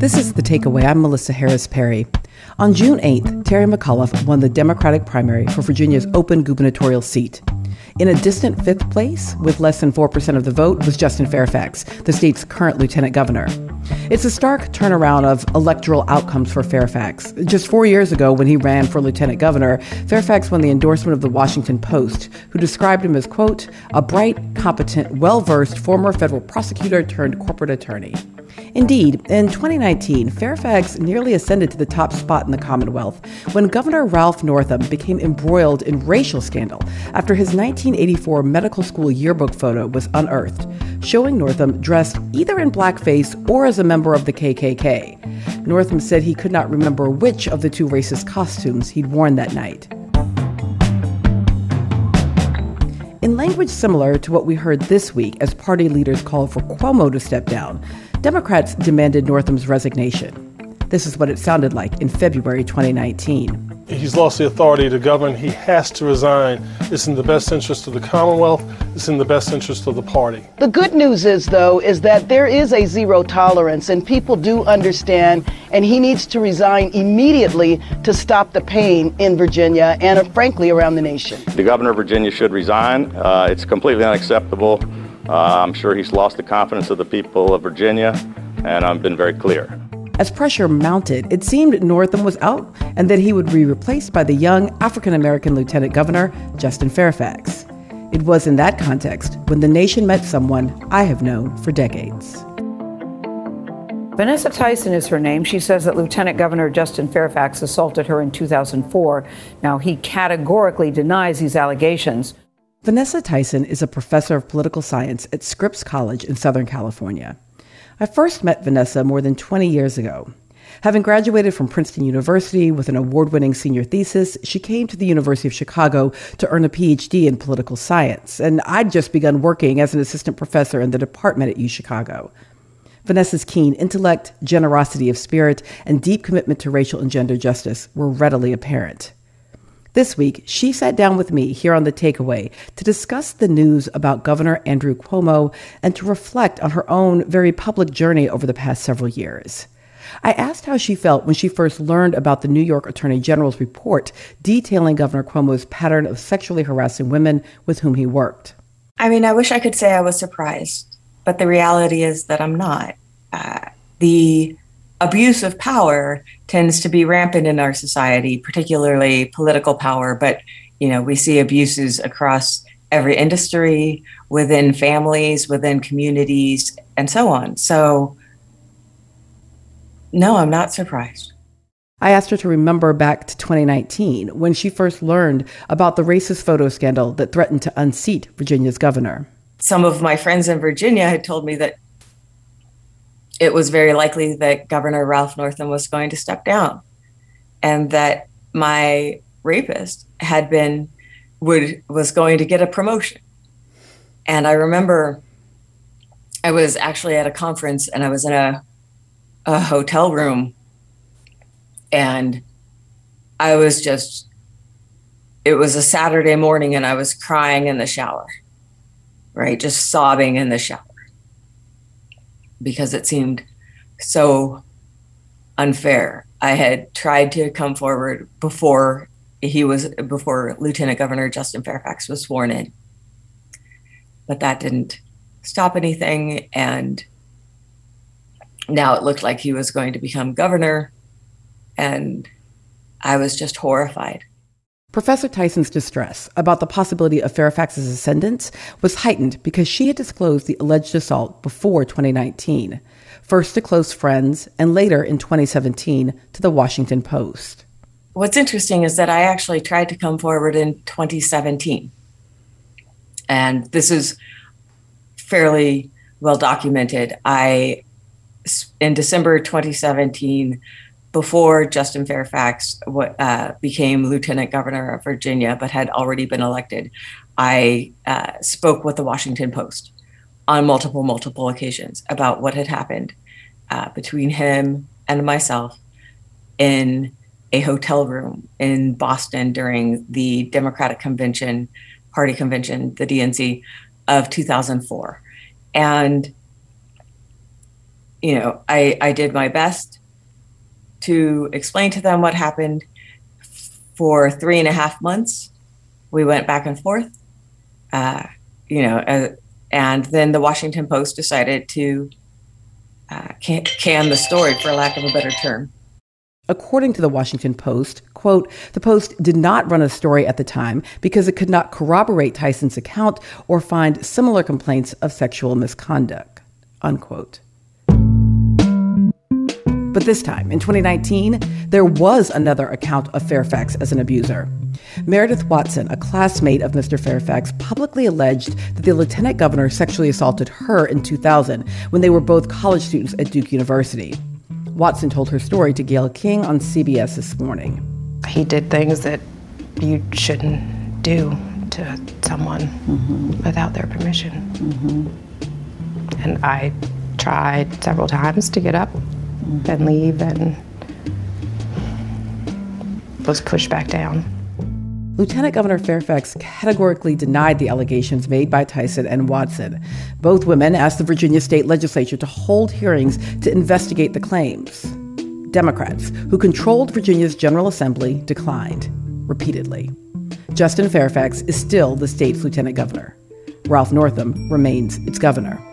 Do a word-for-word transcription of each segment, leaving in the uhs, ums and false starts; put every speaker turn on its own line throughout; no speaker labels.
This is The Takeaway. I'm Melissa Harris Perry. On June eighth, Terry McAuliffe won the Democratic primary for Virginia's open gubernatorial seat. In a distant fifth place, with less than four percent of the vote, was Justin Fairfax, the state's current lieutenant governor. It's a stark turnaround of electoral outcomes for Fairfax. Just four years ago, when he ran for lieutenant governor, Fairfax won the endorsement of the Washington Post, who described him as, quote, a bright, competent, well-versed former federal prosecutor turned corporate attorney. Indeed, in twenty nineteen, Fairfax nearly ascended to the top spot in the Commonwealth when Governor Ralph Northam became embroiled in racial scandal after his nineteen eighty-four medical school yearbook photo was unearthed, showing Northam dressed either in blackface or as a member of the K K K. Northam said he could not remember which of the two racist costumes he'd worn that night. In language similar to what we heard this week as party leaders called for Cuomo to step down, Democrats demanded Northam's resignation. This is what it sounded like in February twenty nineteen.
He's lost the authority to govern. He has to resign. It's in the best interest of the Commonwealth. It's in the best interest of the party.
The good news is, though, is that there is a zero tolerance, and people do understand, and he needs to resign immediately to stop the pain in Virginia and, uh, frankly, around the nation.
The governor of Virginia should resign. Uh, it's completely unacceptable. Uh, I'm sure he's lost the confidence of the people of Virginia, and I've been very clear.
As pressure mounted, it seemed Northam was out and that he would be replaced by the young African-American Lieutenant Governor, Justin Fairfax. It was in that context when the nation met someone I have known for decades.
Vanessa Tyson is her name. She says that Lieutenant Governor Justin Fairfax assaulted her in two thousand four. Now, he categorically denies these allegations.
Vanessa Tyson is a professor of political science at Scripps College in Southern California. I first met Vanessa more than twenty years ago. Having graduated from Princeton University with an award-winning senior thesis, she came to the University of Chicago to earn a P H D in political science, and I'd just begun working as an assistant professor in the department at U Chicago. Vanessa's keen intellect, generosity of spirit, and deep commitment to racial and gender justice were readily apparent. This week, she sat down with me here on The Takeaway to discuss the news about Governor Andrew Cuomo and to reflect on her own very public journey over the past several years. I asked how she felt when she first learned about the New York Attorney General's report detailing Governor Cuomo's pattern of sexually harassing women with whom he worked.
I mean, I wish I could say I was surprised, but the reality is that I'm not. Uh, the abuse of power tends to be rampant in our society, particularly political power. But, you know, we see abuses across every industry, within families, within communities, and so on. So, no, I'm not surprised.
I asked her to remember back to twenty nineteen, when she first learned about the racist photo scandal that threatened to unseat Virginia's governor.
Some of my friends in Virginia had told me that it was very likely that Governor Ralph Northam was going to step down, and that my rapist had been, would, was going to get a promotion. And I remember I was actually at a conference and I was in a, a hotel room, and I was just, it was a Saturday morning and I was crying in the shower, right? Just sobbing in the shower, because it seemed so unfair. I had tried to come forward before he was, before Lieutenant Governor Justin Fairfax was sworn in, but that didn't stop anything. And now it looked like he was going to become governor, and I was just horrified.
Professor Tyson's distress about the possibility of Fairfax's ascendance was heightened because she had disclosed the alleged assault before twenty nineteen, first to close friends and later in twenty seventeen to the Washington Post.
What's interesting is that I actually tried to come forward in twenty seventeen. And this is fairly well documented. I, in December twenty seventeen, before Justin Fairfax uh, became Lieutenant Governor of Virginia, but had already been elected, I uh, spoke with the Washington Post on multiple, multiple occasions about what had happened uh, between him and myself in a hotel room in Boston during the Democratic Convention, Party Convention, the D N C, of two thousand four. And you know, I, I did my best to explain to them what happened. For three and a half months, we went back and forth, uh, you know, uh, and then the Washington Post decided to uh, can, can the story, for lack of a better term.
According to the Washington Post, quote, the Post did not run a story at the time because it could not corroborate Tyson's account or find similar complaints of sexual misconduct, unquote. But this time, in twenty nineteen, there was another account of Fairfax as an abuser. Meredith Watson, a classmate of Mister Fairfax, publicly alleged that the lieutenant governor sexually assaulted her in two thousand when they were both college students at Duke University. Watson told her story to Gayle King on C B S This Morning.
He did things that you shouldn't do to someone mm-hmm. without their permission. Mm-hmm. And I tried several times to get up mm-hmm. and leave and was pushed back down.
Lieutenant Governor Fairfax categorically denied the allegations made by Tyson and Watson. Both women asked the Virginia state legislature to hold hearings to investigate the claims. Democrats, who controlled Virginia's General Assembly, declined repeatedly. Justin Fairfax is still the state's lieutenant governor. Ralph Northam remains its governor.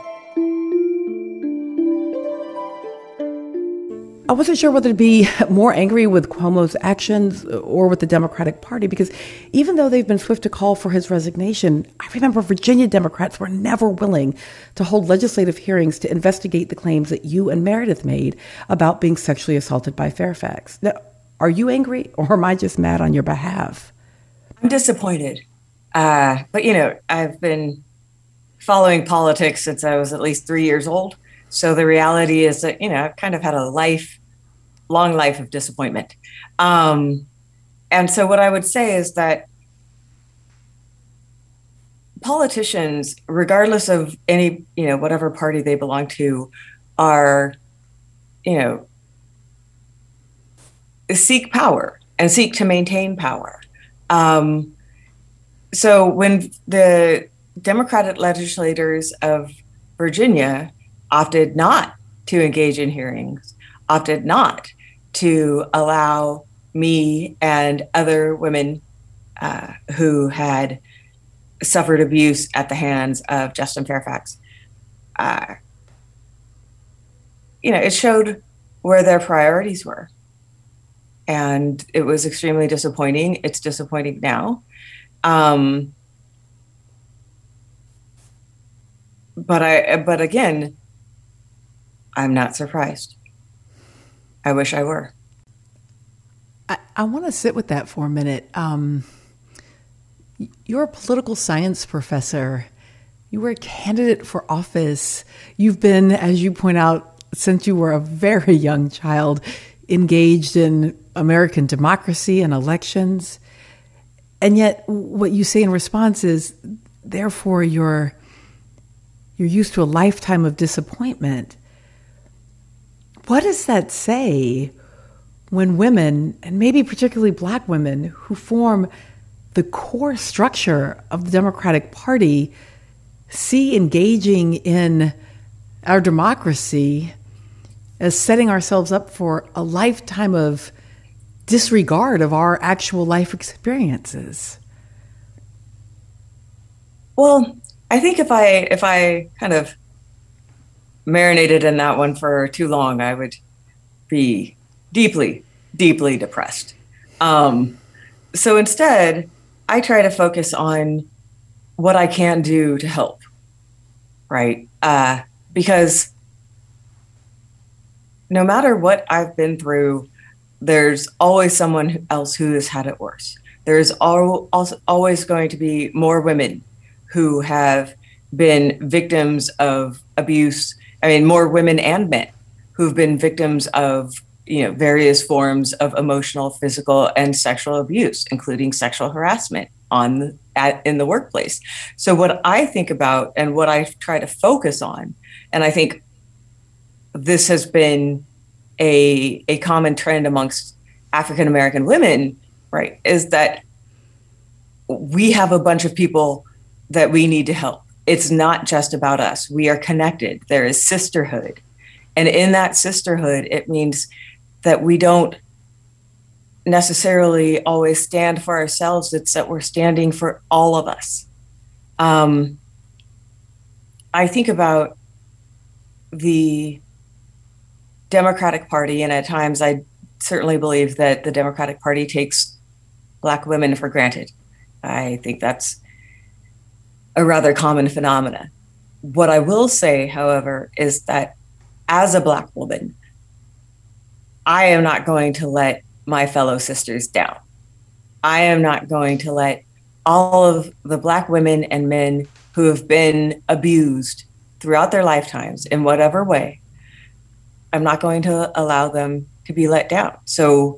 I wasn't sure whether to be more angry with Cuomo's actions or with the Democratic Party, because even though they've been swift to call for his resignation, I remember Virginia Democrats were never willing to hold legislative hearings to investigate the claims that you and Meredith made about being sexually assaulted by Fairfax. Now, are you angry, or am I just mad on your behalf?
I'm disappointed. Uh, but, you know, I've been following politics since I was at least three years old. So the reality is that, you know, I've kind of had a life, long life of disappointment. Um, and so what I would say is that politicians, regardless of any, you know, whatever party they belong to, are, you know, seek power and seek to maintain power. Um, so when the Democratic legislators of Virginia opted not to engage in hearings, opted not to allow me and other women uh, who had suffered abuse at the hands of Justin Fairfax. Uh, you know, it showed where their priorities were. And it was extremely disappointing. It's disappointing now. Um, but I, but again, I'm not surprised. I wish I were.
I, I want to sit with that for a minute. Um, you're a political science professor. You were a candidate for office. You've been, as you point out, since you were a very young child, engaged in American democracy and elections. And yet what you say in response is, therefore, you're you're used to a lifetime of disappointment. What does that say when women, and maybe particularly Black women, who form the core structure of the Democratic Party, see engaging in our democracy as setting ourselves up for a lifetime of disregard of our actual life experiences?
Well, I think if I if I kind of marinated in that one for too long, I would be deeply, deeply depressed. Um, so instead, I try to focus on what I can do to help, right? Uh, because no matter what I've been through, there's always someone else who has had it worse. There's al- also always going to be more women who have been victims of abuse. I mean, more women and men who've been victims of, you know, various forms of emotional, physical, and sexual abuse, including sexual harassment on the, at, in the workplace. So what I think about and what I try to focus on, and I think this has been a a common trend amongst African American women, right, is that we have a bunch of people that we need to help. It's not just about us. We are connected. There is sisterhood. And in that sisterhood, it means that we don't necessarily always stand for ourselves. It's that we're standing for all of us. Um, I think about the Democratic Party, and at times I certainly believe that the Democratic Party takes Black women for granted. I think that's a rather common phenomena. What I will say, however, is that as a Black woman, I am not going to let my fellow sisters down. I am not going to let all of the Black women and men who have been abused throughout their lifetimes in whatever way, I'm not going to allow them to be let down. So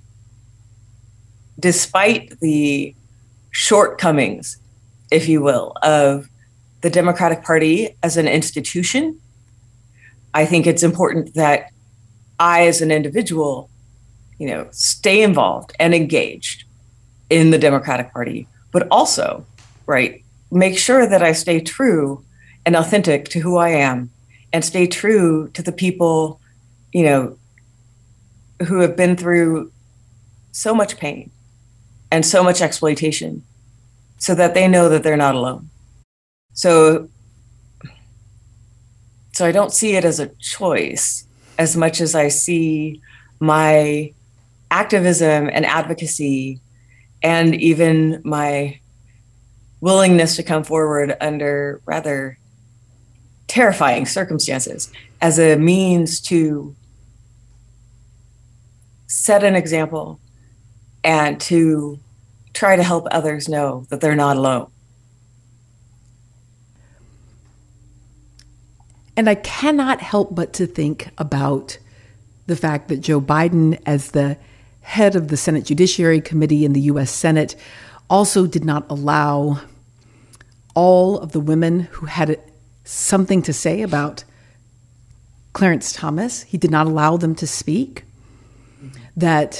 despite the shortcomings, if you will, of the Democratic Party as an institution, I think it's important that I, as an individual, you know, stay involved and engaged in the Democratic Party, but also, right, make sure that I stay true and authentic to who I am and stay true to the people, you know, who have been through so much pain and so much exploitation so that they know that they're not alone. So, so I don't see it as a choice as much as I see my activism and advocacy and even my willingness to come forward under rather terrifying circumstances as a means to set an example and to try to help others know that they're not alone.
And I cannot help but to think about the fact that Joe Biden, as the head of the Senate Judiciary Committee in the U S Senate, also did not allow all of the women who had something to say about Clarence Thomas. He did not allow them to speak. That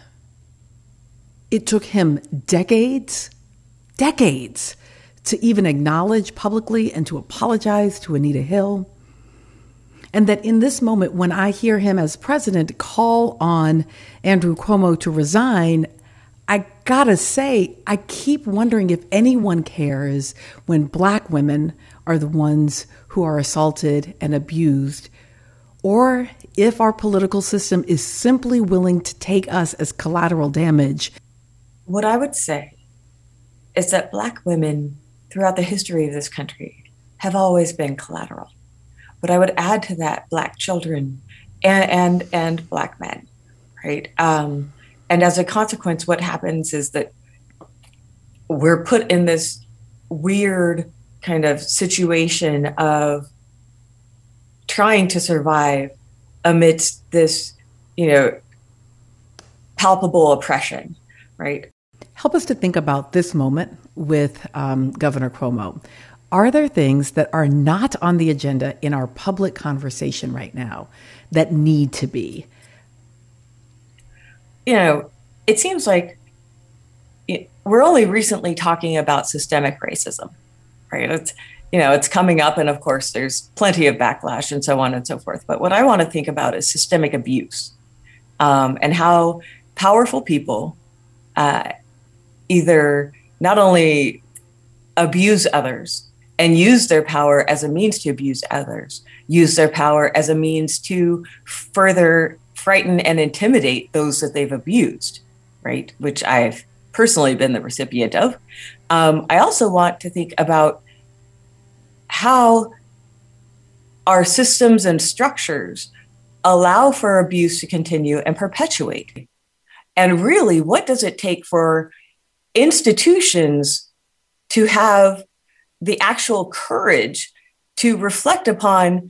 it took him decades, decades to even acknowledge publicly and to apologize to Anita Hill. And that in this moment, when I hear him as president call on Andrew Cuomo to resign, I gotta say, I keep wondering if anyone cares when Black women are the ones who are assaulted and abused, or if our political system is simply willing to take us as collateral damage.
What I would say is that Black women throughout the history of this country have always been collateral. But I would add to that Black children and and, and Black men, right? Um, and as a consequence, what happens is that we're put in this weird kind of situation of trying to survive amidst this, you know, palpable oppression, right?
Help us to think about this moment with um, Governor Cuomo. Are there things that are not on the agenda in our public conversation right now that need to be?
You know, it seems like it, we're only recently talking about systemic racism, right? It's, you know, it's coming up, and of course there's plenty of backlash and so on and so forth. But what I want to think about is systemic abuse, um, and how powerful people uh, either not only abuse others and use their power as a means to abuse others, use their power as a means to further frighten and intimidate those that they've abused, right? Which I've personally been the recipient of. Um, I also want to think about how our systems and structures allow for abuse to continue and perpetuate. And really, what does it take for institutions to have the actual courage to reflect upon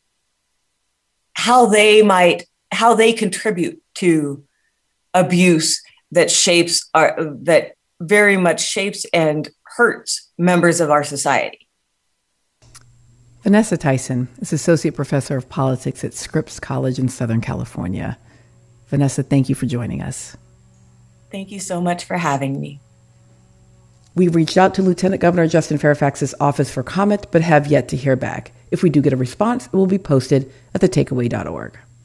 how they might, how they contribute to abuse that shapes our, that very much shapes and hurts members of our society?
Vanessa Tyson is Associate Professor of Politics at Scripps College in Southern California. Vanessa, thank you for joining us.
Thank you so much for having me.
We've reached out to Lieutenant Governor Justin Fairfax's office for comment, but have yet to hear back. If we do get a response, it will be posted at the takeaway dot org.